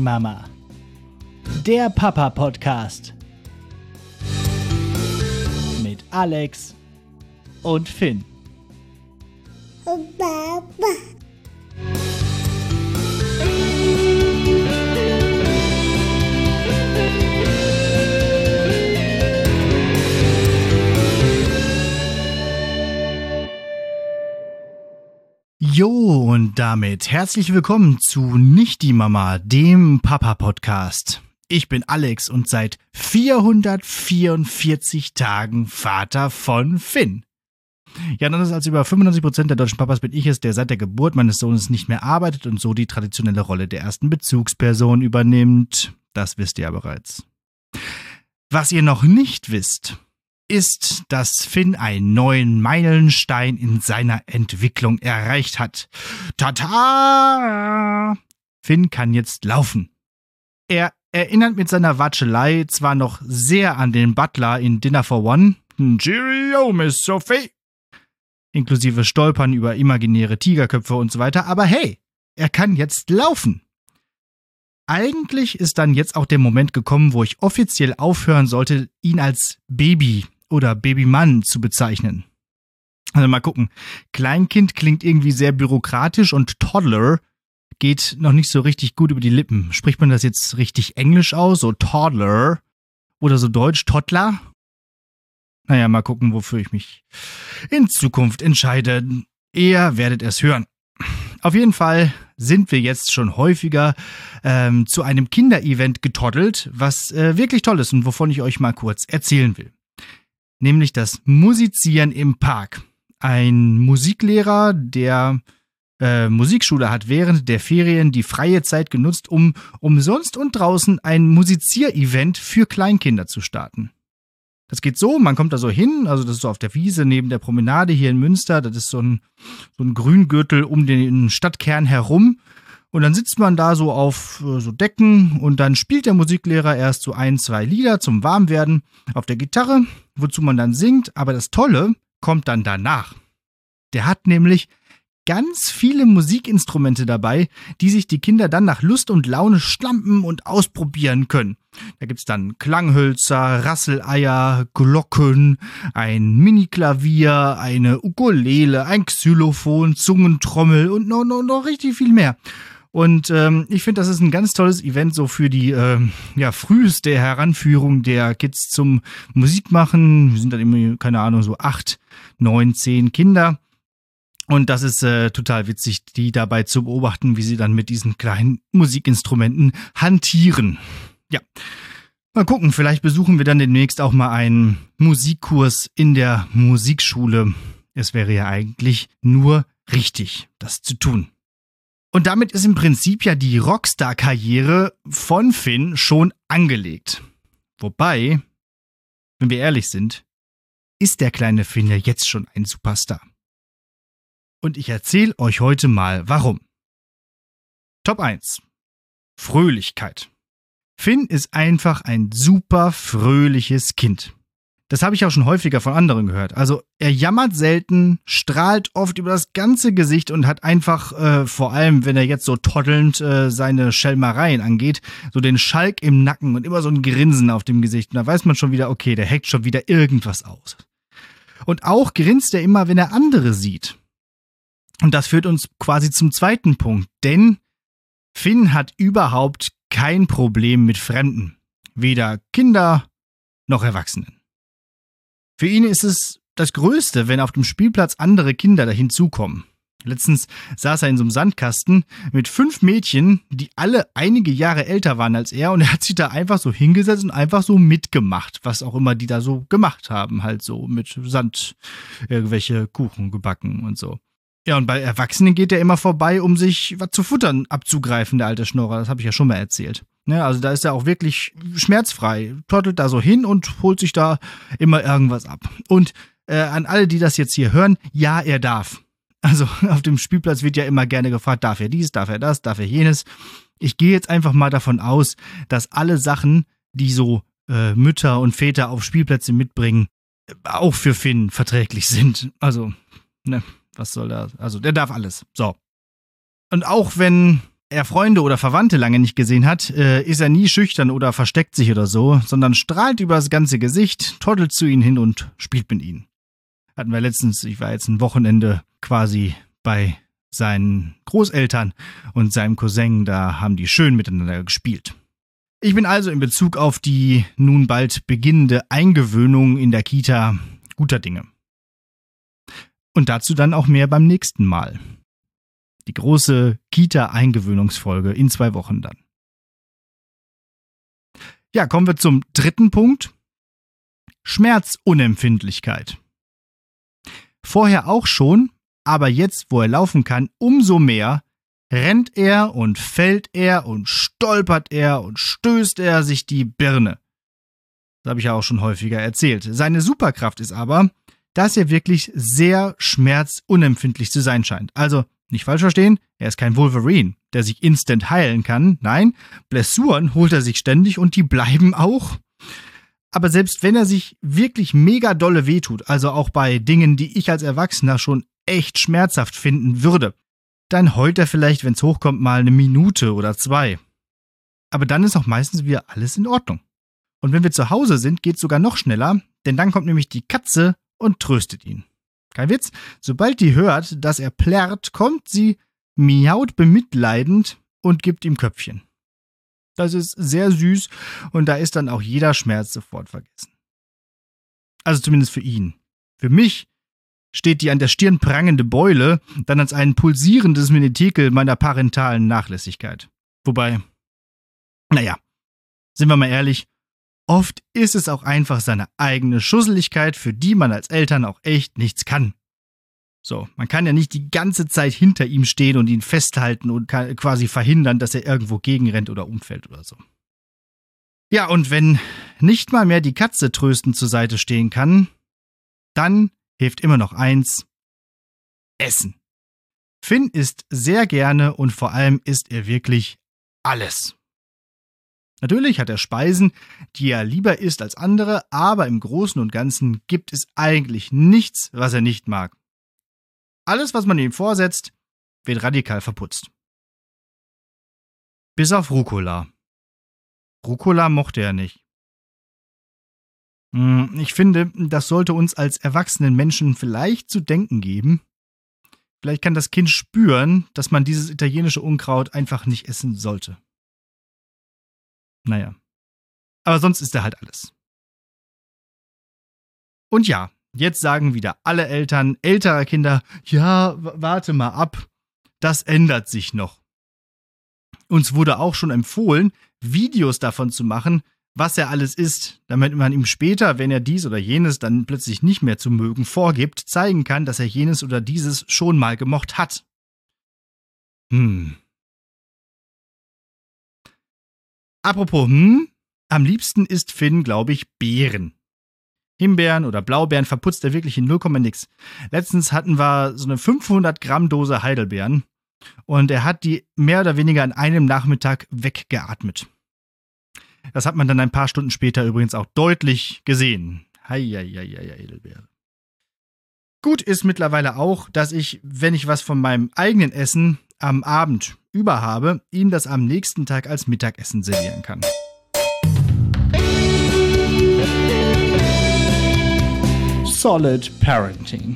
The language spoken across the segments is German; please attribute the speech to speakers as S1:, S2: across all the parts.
S1: Mama. Der Papa-Podcast. Mit Alex und Finn. Jo, und damit herzlich willkommen zu Nicht die Mama, dem Papa-Podcast. Ich bin Alex und seit 444 Tagen Vater von Finn. Ja, anders als über 95% der deutschen Papas bin ich es, der seit der Geburt meines Sohnes nicht mehr arbeitet und so die traditionelle Rolle der ersten Bezugsperson übernimmt. Das wisst ihr ja bereits. Was ihr noch nicht wisst, ist, dass Finn einen neuen Meilenstein in seiner Entwicklung erreicht hat. Tata! Finn kann jetzt laufen. Er erinnert mit seiner Watschelei zwar noch sehr an den Butler in Dinner for One, Cheerio, Miss Sophie, inklusive Stolpern über imaginäre Tigerköpfe und so weiter, aber hey, er kann jetzt laufen. Eigentlich ist dann jetzt auch der Moment gekommen, wo ich offiziell aufhören sollte, ihn als Baby oder Babymann zu bezeichnen. Also mal gucken. Kleinkind klingt irgendwie sehr bürokratisch und Toddler geht noch nicht so richtig gut über die Lippen. Spricht man das jetzt richtig englisch aus, so Toddler oder so deutsch Toddler? Naja, mal gucken, wofür ich mich in Zukunft entscheide. Ihr werdet es hören. Auf jeden Fall sind wir jetzt schon häufiger zu einem Kinderevent getoddelt, was wirklich toll ist und wovon ich euch mal kurz erzählen will. Nämlich das Musizieren im Park. Ein Musiklehrer, der Musikschule hat während der Ferien die freie Zeit genutzt, um umsonst und draußen ein Musizierevent für Kleinkinder zu starten. Das geht so, man kommt da so hin, also das ist so auf der Wiese neben der Promenade hier in Münster, das ist so ein Grüngürtel um den Stadtkern herum. Und dann sitzt man da so auf so Decken und dann spielt der Musiklehrer erst so 1, 2 Lieder zum Warmwerden auf der Gitarre, wozu man dann singt. Aber das Tolle kommt dann danach. Der hat nämlich ganz viele Musikinstrumente dabei, die sich die Kinder dann nach Lust und Laune stampen und ausprobieren können. Da gibt's dann Klanghölzer, Rasseleier, Glocken, ein Mini-Klavier, eine Ukulele, ein Xylophon, Zungentrommel und noch richtig viel mehr. Und ich finde, das ist ein ganz tolles Event so für die früheste Heranführung der Kids zum Musikmachen. Wir sind dann immer, keine Ahnung, so 8, 9, 10 Kinder. Und das ist total witzig, die dabei zu beobachten, wie sie dann mit diesen kleinen Musikinstrumenten hantieren. Ja, mal gucken, vielleicht besuchen wir dann demnächst auch mal einen Musikkurs in der Musikschule. Es wäre ja eigentlich nur richtig, das zu tun. Und damit ist im Prinzip ja die Rockstar-Karriere von Finn schon angelegt. Wobei, wenn wir ehrlich sind, ist der kleine Finn ja jetzt schon ein Superstar. Und ich erzähle euch heute mal, warum. Top 1. Fröhlichkeit. Finn ist einfach ein super fröhliches Kind. Das habe ich auch schon häufiger von anderen gehört. Also er jammert selten, strahlt oft über das ganze Gesicht und hat einfach, vor allem wenn er jetzt so toddelnd seine Schelmereien angeht, so den Schalk im Nacken und immer so ein Grinsen auf dem Gesicht. Und da weiß man schon wieder, okay, der hackt schon wieder irgendwas aus. Und auch grinst er immer, wenn er andere sieht. Und das führt uns quasi zum zweiten Punkt, denn Finn hat überhaupt kein Problem mit Fremden, weder Kinder noch Erwachsenen. Für ihn ist es das Größte, wenn auf dem Spielplatz andere Kinder da hinzukommen. Letztens saß er in so einem Sandkasten mit 5 Mädchen, die alle einige Jahre älter waren als er und er hat sich da einfach so hingesetzt und einfach so mitgemacht, was auch immer die da so gemacht haben, halt so mit Sand, irgendwelche Kuchen gebacken und so. Ja, und bei Erwachsenen geht er immer vorbei, um sich was zu futtern abzugreifen, der alte Schnorrer. Das habe ich ja schon mal erzählt. Ja, also da ist er auch wirklich schmerzfrei. Trottelt da so hin und holt sich da immer irgendwas ab. Und an alle, die das jetzt hier hören, ja, er darf. Also auf dem Spielplatz wird ja immer gerne gefragt, darf er dies, darf er das, darf er jenes. Ich gehe jetzt einfach mal davon aus, dass alle Sachen, die so Mütter und Väter auf Spielplätze mitbringen, auch für Finn verträglich sind. Also, ne. Was soll das? Also, der darf alles. So. Und auch wenn er Freunde oder Verwandte lange nicht gesehen hat, ist er nie schüchtern oder versteckt sich oder so, sondern strahlt übers ganze Gesicht, toddelt zu ihnen hin und spielt mit ihnen. Hatten wir letztens, ich war jetzt ein Wochenende quasi bei seinen Großeltern und seinem Cousin, da haben die schön miteinander gespielt. Ich bin also in Bezug auf die nun bald beginnende Eingewöhnung in der Kita guter Dinge. Und dazu dann auch mehr beim nächsten Mal. Die große Kita-Eingewöhnungsfolge in 2 Wochen dann. Ja, kommen wir zum dritten Punkt. Schmerzunempfindlichkeit. Vorher auch schon, aber jetzt, wo er laufen kann, umso mehr, rennt er und fällt er und stolpert er und stößt er sich die Birne. Das habe ich ja auch schon häufiger erzählt. Seine Superkraft ist aber, dass er wirklich sehr schmerzunempfindlich zu sein scheint. Also, nicht falsch verstehen, er ist kein Wolverine, der sich instant heilen kann. Nein, Blessuren holt er sich ständig und die bleiben auch. Aber selbst wenn er sich wirklich mega dolle wehtut, also auch bei Dingen, die ich als Erwachsener schon echt schmerzhaft finden würde, dann heult er vielleicht, wenn es hochkommt, mal 1 Minute oder 2. Aber dann ist auch meistens wieder alles in Ordnung. Und wenn wir zu Hause sind, geht es sogar noch schneller, denn dann kommt nämlich die Katze und tröstet ihn. Kein Witz, sobald die hört, dass er plärrt, kommt sie, miaut bemitleidend und gibt ihm Köpfchen. Das ist sehr süß und da ist dann auch jeder Schmerz sofort vergessen. Also zumindest für ihn. Für mich steht die an der Stirn prangende Beule dann als ein pulsierendes Menetekel meiner parentalen Nachlässigkeit. Wobei, naja, sind wir mal ehrlich, oft ist es auch einfach seine eigene Schusseligkeit, für die man als Eltern auch echt nichts kann. So, man kann ja nicht die ganze Zeit hinter ihm stehen und ihn festhalten und quasi verhindern, dass er irgendwo gegenrennt oder umfällt oder so. Ja, und wenn nicht mal mehr die Katze tröstend zur Seite stehen kann, dann hilft immer noch eins: Essen. Finn isst sehr gerne und vor allem isst er wirklich alles. Natürlich hat er Speisen, die er lieber isst als andere, aber im Großen und Ganzen gibt es eigentlich nichts, was er nicht mag. Alles, was man ihm vorsetzt, wird radikal verputzt. Bis auf Rucola. Rucola mochte er nicht. Ich finde, das sollte uns als erwachsenen Menschen vielleicht zu denken geben. Vielleicht kann das Kind spüren, dass man dieses italienische Unkraut einfach nicht essen sollte. Naja. Aber sonst ist er halt alles. Und ja, jetzt sagen wieder alle Eltern älterer Kinder, ja, warte mal ab, das ändert sich noch. Uns wurde auch schon empfohlen, Videos davon zu machen, was er alles isst, damit man ihm später, wenn er dies oder jenes dann plötzlich nicht mehr zu mögen vorgibt, zeigen kann, dass er jenes oder dieses schon mal gemocht hat. Apropos am liebsten isst Finn, glaube ich, Beeren. Himbeeren oder Blaubeeren verputzt er wirklich in 0, nix. Letztens hatten wir so eine 500 Gramm Dose Heidelbeeren und er hat die mehr oder weniger an einem Nachmittag weggeatmet. Das hat man dann ein paar Stunden später übrigens auch deutlich gesehen. Heidelbeere. Gut ist mittlerweile auch, dass ich, wenn ich was von meinem eigenen Essen am Abend über habe, ihm das am nächsten Tag als Mittagessen servieren kann. Solid Parenting.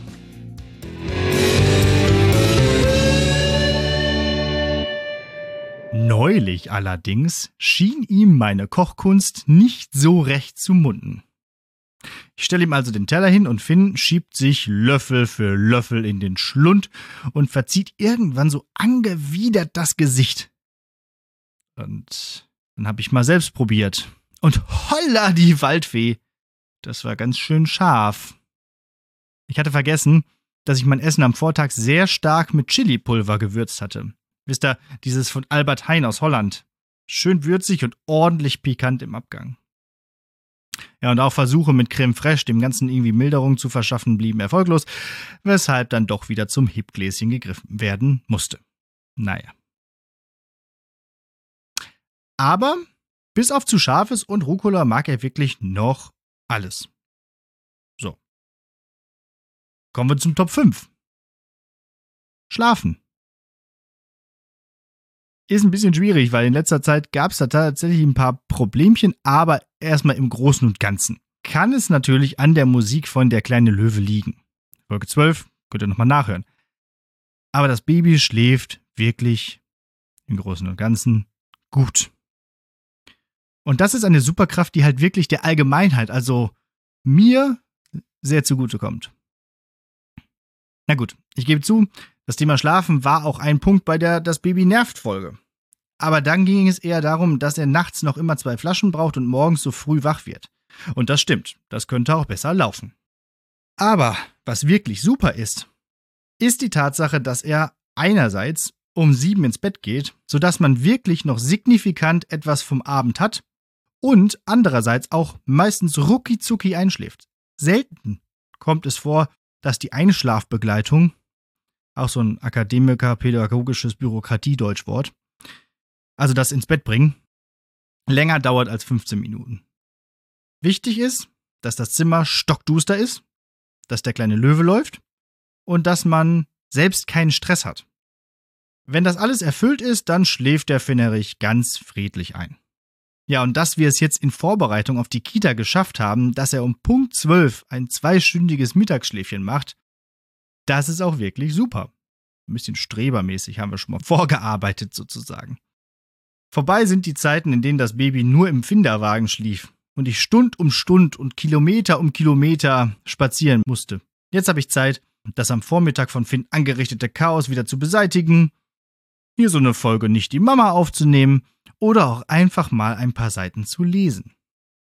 S1: Neulich allerdings schien ihm meine Kochkunst nicht so recht zu munden. Ich stelle ihm also den Teller hin und Finn schiebt sich Löffel für Löffel in den Schlund und verzieht irgendwann so angewidert das Gesicht. Und dann habe ich mal selbst probiert. Und holla die Waldfee! Das war ganz schön scharf. Ich hatte vergessen, dass ich mein Essen am Vortag sehr stark mit Chilipulver gewürzt hatte. Wisst ihr, dieses von Albert Heijn aus Holland. Schön würzig und ordentlich pikant im Abgang. Ja, und auch Versuche mit Creme Fraiche dem Ganzen irgendwie Milderung zu verschaffen, blieben erfolglos, weshalb dann doch wieder zum Hipgläschen gegriffen werden musste. Naja. Aber bis auf zu Scharfes und Rucola mag er wirklich noch alles. So. Kommen wir zum Top 5. Schlafen. Ist ein bisschen schwierig, weil in letzter Zeit gab es da tatsächlich ein paar Problemchen, aber erstmal im Großen und Ganzen. Kann es natürlich an der Musik von Der kleine Löwe liegen. Folge 12, könnt ihr nochmal nachhören. Aber das Baby schläft wirklich im Großen und Ganzen gut. Und das ist eine Superkraft, die halt wirklich der Allgemeinheit, also mir, sehr zugutekommt. Na gut, ich gebe zu, das Thema Schlafen war auch ein Punkt bei der Das Baby nervt Folge. Aber dann ging es eher darum, dass er nachts noch immer 2 Flaschen braucht und morgens so früh wach wird. Und das stimmt, das könnte auch besser laufen. Aber was wirklich super ist die Tatsache, dass er einerseits um 7 ins Bett geht, sodass man wirklich noch signifikant etwas vom Abend hat und andererseits auch meistens rucki-zucki einschläft. Selten kommt es vor, dass die Einschlafbegleitung, auch so ein Akademiker-pädagogisches Bürokratie-Deutschwort, also das ins Bett bringen, länger dauert als 15 Minuten. Wichtig ist, dass das Zimmer stockduster ist, dass der kleine Löwe läuft und dass man selbst keinen Stress hat. Wenn das alles erfüllt ist, dann schläft der Finnerich ganz friedlich ein. Ja, und dass wir es jetzt in Vorbereitung auf die Kita geschafft haben, dass er um Punkt 12 ein 2-stündiges Mittagsschläfchen macht, das ist auch wirklich super. Ein bisschen strebermäßig haben wir schon mal vorgearbeitet sozusagen. Vorbei sind die Zeiten, in denen das Baby nur im Finderwagen schlief und ich Stund um Stund und Kilometer um Kilometer spazieren musste. Jetzt habe ich Zeit, das am Vormittag von Finn angerichtete Chaos wieder zu beseitigen, hier so eine Folge Nicht die Mama aufzunehmen oder auch einfach mal ein paar Seiten zu lesen.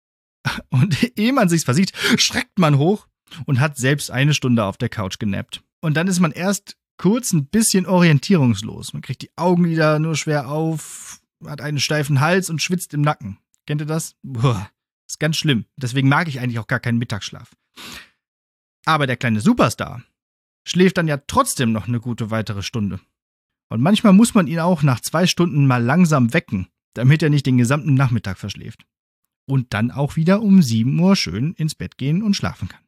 S1: Und ehe man sich's versieht, schreckt man hoch und hat selbst 1 Stunde auf der Couch genappt. Und dann ist man erst kurz ein bisschen orientierungslos. Man kriegt die Augenlider nur schwer auf, hat einen steifen Hals und schwitzt im Nacken. Kennt ihr das? Boah, ist ganz schlimm. Deswegen mag ich eigentlich auch gar keinen Mittagsschlaf. Aber der kleine Superstar schläft dann ja trotzdem noch eine gute weitere Stunde. Und manchmal muss man ihn auch nach 2 Stunden mal langsam wecken, damit er nicht den gesamten Nachmittag verschläft. Und dann auch wieder um 7 Uhr schön ins Bett gehen und schlafen kann.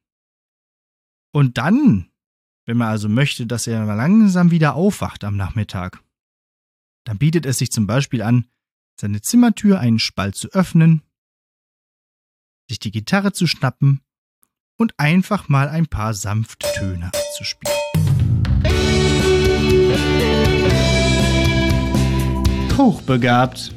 S1: Und dann, wenn man also möchte, dass er langsam wieder aufwacht am Nachmittag, dann bietet es sich zum Beispiel an, seine Zimmertür einen Spalt zu öffnen, sich die Gitarre zu schnappen und einfach mal ein paar sanfte Töne abzuspielen. Hochbegabt.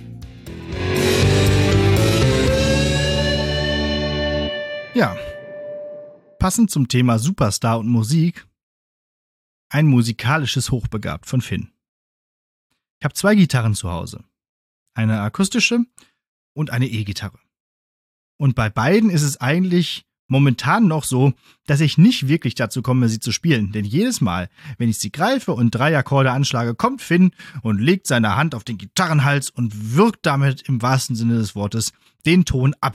S1: Ja, passend zum Thema Superstar und Musik, ein musikalisches Hochbegabt von Finn. Ich habe 2 Gitarren zu Hause. Eine akustische und eine E-Gitarre. Und bei beiden ist es eigentlich momentan noch so, dass ich nicht wirklich dazu komme, sie zu spielen. Denn jedes Mal, wenn ich sie greife und 3 Akkorde anschlage, kommt Finn und legt seine Hand auf den Gitarrenhals und wirkt damit im wahrsten Sinne des Wortes den Ton ab.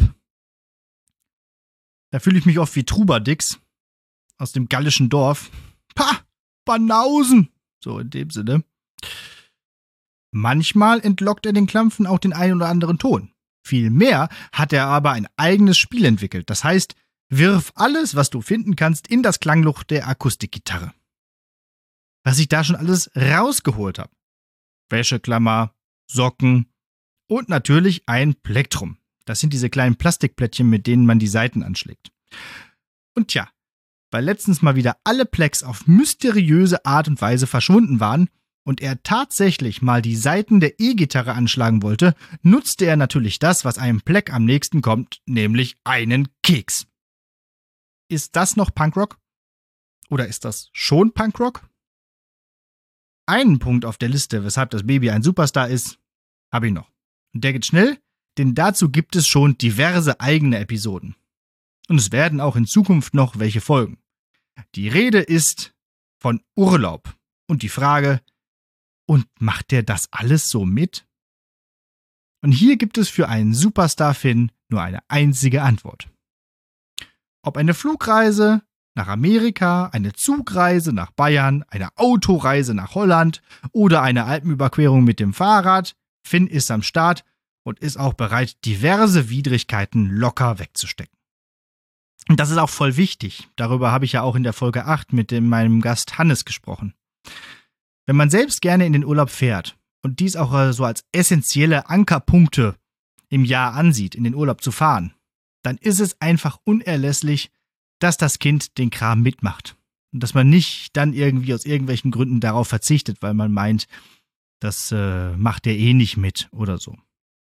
S1: Da fühle ich mich oft wie Trubadix aus dem gallischen Dorf. Pah, Banausen! So in dem Sinne. Manchmal entlockt er den Klampfen auch den einen oder anderen Ton. Vielmehr hat er aber ein eigenes Spiel entwickelt. Das heißt, wirf alles, was du finden kannst, in das Klangloch der Akustikgitarre. Was ich da schon alles rausgeholt habe. Wäscheklammer, Socken und natürlich ein Plektrum. Das sind diese kleinen Plastikplättchen, mit denen man die Saiten anschlägt. Und tja, weil letztens mal wieder alle Plecks auf mysteriöse Art und Weise verschwunden waren und er tatsächlich mal die Saiten der E-Gitarre anschlagen wollte, nutzte er natürlich das, was einem Pleck am nächsten kommt, nämlich einen Keks. Ist das noch Punkrock? Oder ist das schon Punkrock? Einen Punkt auf der Liste, weshalb das Baby ein Superstar ist, habe ich noch. Und der geht schnell, denn dazu gibt es schon diverse eigene Episoden. Und es werden auch in Zukunft noch welche folgen. Die Rede ist von Urlaub. Und die Frage, und macht der das alles so mit? Und hier gibt es für einen Superstar-Finn nur eine einzige Antwort. Ob eine Flugreise nach Amerika, eine Zugreise nach Bayern, eine Autoreise nach Holland oder eine Alpenüberquerung mit dem Fahrrad, Finn ist am Start und ist auch bereit, diverse Widrigkeiten locker wegzustecken. Und das ist auch voll wichtig. Darüber habe ich ja auch in der Folge 8 mit meinem Gast Hannes gesprochen. Wenn man selbst gerne in den Urlaub fährt und dies auch so als essentielle Ankerpunkte im Jahr ansieht, in den Urlaub zu fahren, dann ist es einfach unerlässlich, dass das Kind den Kram mitmacht. Und dass man nicht dann irgendwie aus irgendwelchen Gründen darauf verzichtet, weil man meint, das macht er eh nicht mit oder so.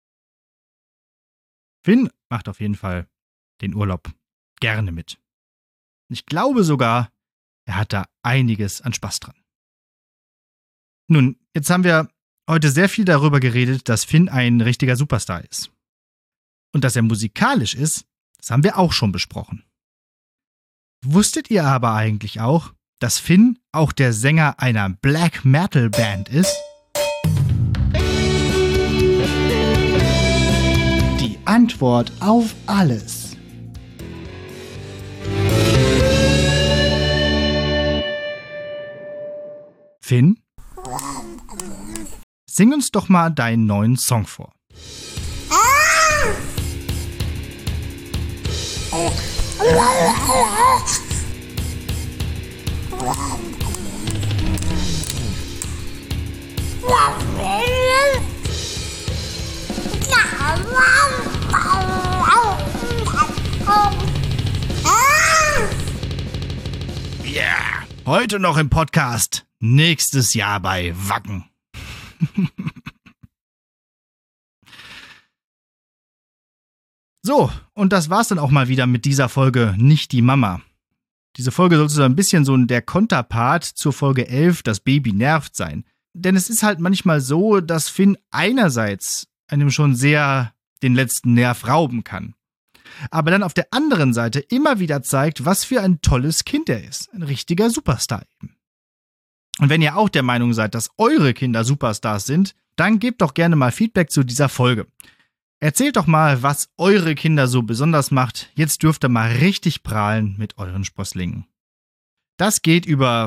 S1: Finn macht auf jeden Fall den Urlaub gerne mit. Ich glaube sogar, er hat da einiges an Spaß dran. Nun, jetzt haben wir heute sehr viel darüber geredet, dass Finn ein richtiger Superstar ist. Und dass er musikalisch ist, das haben wir auch schon besprochen. Wusstet ihr aber eigentlich auch, dass Finn auch der Sänger einer Black Metal Band ist? Die Antwort auf alles. Finn, sing uns doch mal deinen neuen Song vor. Yeah, heute noch im Podcast, nächstes Jahr bei Wacken. So, und das war's dann auch mal wieder mit dieser Folge Nicht die Mama. Diese Folge sollte so ein bisschen so der Konterpart zur Folge 11, das Baby nervt sein. Denn es ist halt manchmal so, dass Finn einerseits einem schon sehr den letzten Nerv rauben kann. Aber dann auf der anderen Seite immer wieder zeigt, was für ein tolles Kind er ist. Ein richtiger Superstar eben. Und wenn ihr auch der Meinung seid, dass eure Kinder Superstars sind, dann gebt doch gerne mal Feedback zu dieser Folge. Erzählt doch mal, was eure Kinder so besonders macht. Jetzt dürft ihr mal richtig prahlen mit euren Sprösslingen. Das geht über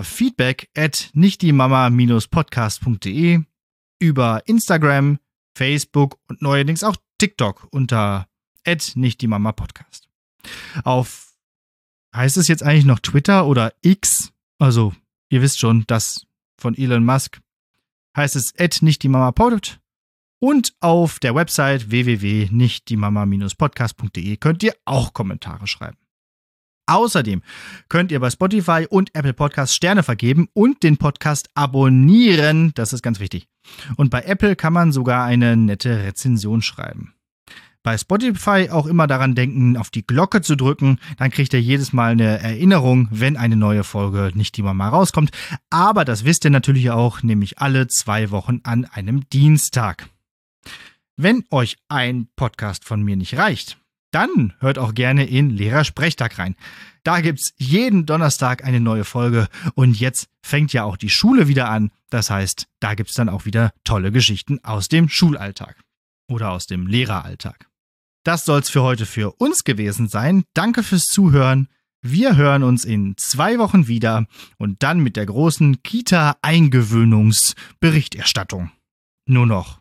S1: feedback@nichtdiemama-podcast.de, über Instagram, Facebook und neuerdings auch TikTok unter @nichtdiemama-podcast. Auf, heißt es jetzt eigentlich noch Twitter oder X? Also, ihr wisst schon, das von Elon Musk. Heißt es @nichtdiemama-pod. Und auf der Website www.nichtdiemama-podcast.de könnt ihr auch Kommentare schreiben. Außerdem könnt ihr bei Spotify und Apple Podcasts Sterne vergeben und den Podcast abonnieren. Das ist ganz wichtig. Und bei Apple kann man sogar eine nette Rezension schreiben. Bei Spotify auch immer daran denken, auf die Glocke zu drücken. Dann kriegt ihr jedes Mal eine Erinnerung, wenn eine neue Folge Nicht die Mama rauskommt. Aber das wisst ihr natürlich auch, nämlich alle 2 Wochen an einem Dienstag. Wenn euch ein Podcast von mir nicht reicht, dann hört auch gerne in Lehrersprechtag rein. Da gibt's jeden Donnerstag eine neue Folge und jetzt fängt ja auch die Schule wieder an. Das heißt, da gibt's dann auch wieder tolle Geschichten aus dem Schulalltag oder aus dem Lehreralltag. Das soll's für heute für uns gewesen sein. Danke fürs Zuhören. Wir hören uns in 2 Wochen wieder und dann mit der großen Kita-Eingewöhnungsberichterstattung. Nur noch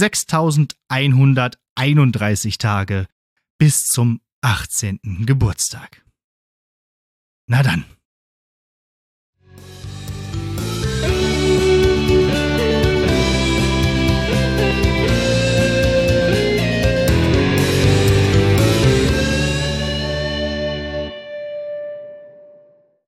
S1: 6.131 Tage bis zum 18. Geburtstag. Na dann.